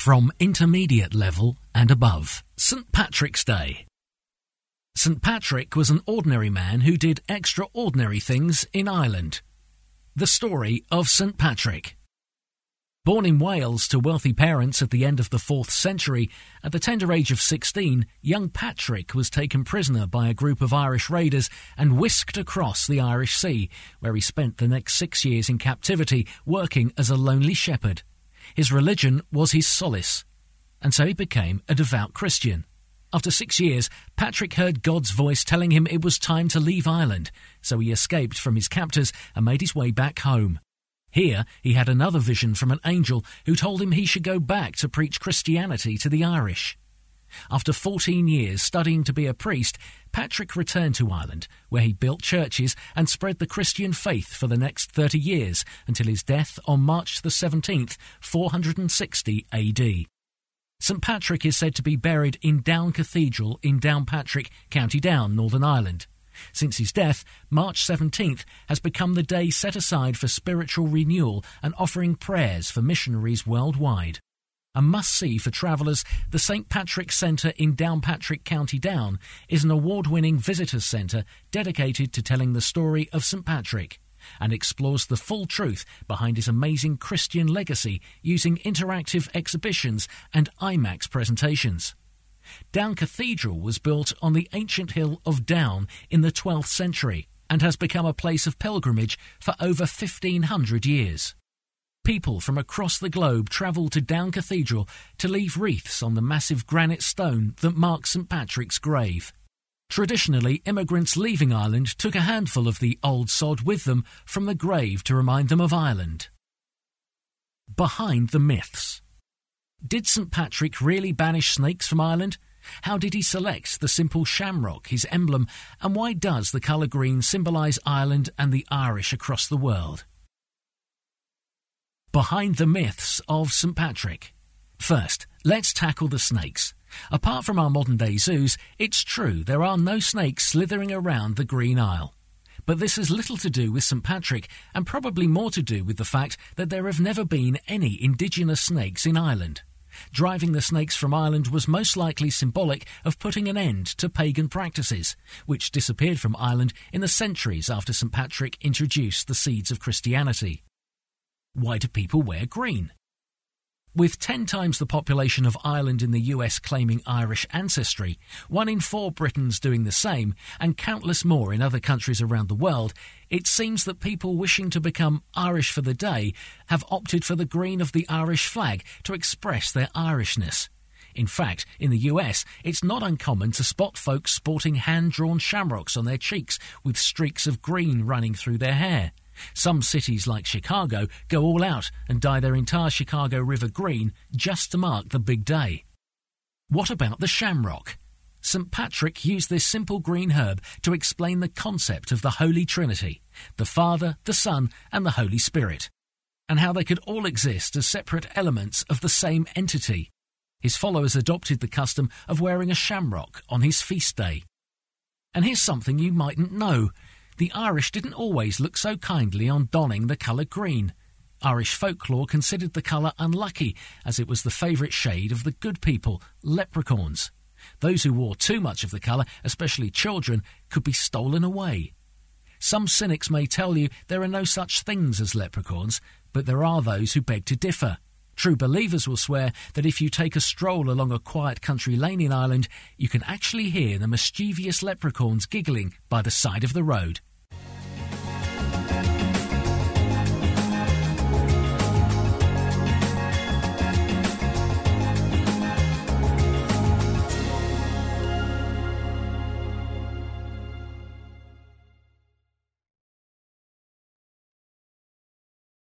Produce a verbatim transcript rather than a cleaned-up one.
from intermediate level and above. Saint Patrick's Day. Saint Patrick was an ordinary man who did extraordinary things in Ireland. The story of Saint Patrick. Born in Wales to wealthy parents at the end of the fourth century, at the tender age of sixteen, young Patrick was taken prisoner by a group of Irish raiders and whisked across the Irish Sea, where he spent the next six years in captivity, working as a lonely shepherd. His religion was his solace, and so he became a devout Christian. After six years, Patrick heard God's voice telling him it was time to leave Ireland, so he escaped from his captors and made his way back home. Here, he had another vision from an angel who told him he should go back to preach Christianity to the Irish. After fourteen years studying to be a priest, Patrick returned to Ireland, where he built churches and spread the Christian faith for the next thirty years, until his death on March the seventeenth, four hundred sixty A D. Saint Patrick is said to be buried in Down Cathedral in Downpatrick, County Down, Northern Ireland. Since his death, March seventeenth has become the day set aside for spiritual renewal and offering prayers for missionaries worldwide. A must-see for travellers, the Saint Patrick Centre in Downpatrick, County Down, is an award-winning visitors' centre dedicated to telling the story of Saint Patrick, and explores the full truth behind his amazing Christian legacy using interactive exhibitions and IMAX presentations. Down Cathedral was built on the ancient hill of Down in the twelfth century and has become a place of pilgrimage for over fifteen hundred years. People from across the globe travel to Down Cathedral to leave wreaths on the massive granite stone that marks Saint Patrick's grave. Traditionally, immigrants leaving Ireland took a handful of the old sod with them from the grave to remind them of Ireland. Behind the myths. Did Saint Patrick really banish snakes from Ireland? How did he select the simple shamrock, his emblem, and why does the colour green symbolise Ireland and the Irish across the world? Behind the myths of Saint Patrick. First, let's tackle the snakes. Apart from our modern-day zoos, it's true there are no snakes slithering around the Green Isle. But this has little to do with Saint Patrick, and probably more to do with the fact that there have never been any indigenous snakes in Ireland. Driving the snakes from Ireland was most likely symbolic of putting an end to pagan practices, which disappeared from Ireland in the centuries after Saint Patrick introduced the seeds of Christianity. Why do people wear green? With ten times the population of Ireland in the U S claiming Irish ancestry, one in four Britons doing the same, and countless more in other countries around the world, it seems that people wishing to become Irish for the day have opted for the green of the Irish flag to express their Irishness. In fact, in the U S, it's not uncommon to spot folks sporting hand-drawn shamrocks on their cheeks with streaks of green running through their hair. Some cities like Chicago go all out and dye their entire Chicago River green just to mark the big day. What about the shamrock? Saint Patrick used this simple green herb to explain the concept of the Holy Trinity, the Father, the Son, and the Holy Spirit, and how they could all exist as separate elements of the same entity. His followers adopted the custom of wearing a shamrock on his feast day. And here's something you mightn't know. The Irish didn't always look so kindly on donning the colour green. Irish folklore considered the colour unlucky, as it was the favourite shade of the good people, leprechauns. Those who wore too much of the colour, especially children, could be stolen away. Some cynics may tell you there are no such things as leprechauns, but there are those who beg to differ. True believers will swear that if you take a stroll along a quiet country lane in Ireland, you can actually hear the mischievous leprechauns giggling by the side of the road.